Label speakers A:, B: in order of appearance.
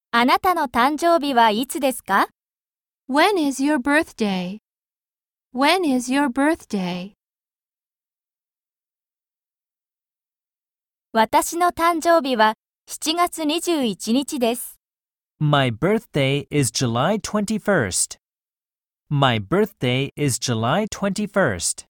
A: あなたの誕生日はいつですか？
B: When is your birthday? When is your birthday?
A: 私の誕生日は7月21日です。
C: My birthday is July 21st. My birthday is July 21st.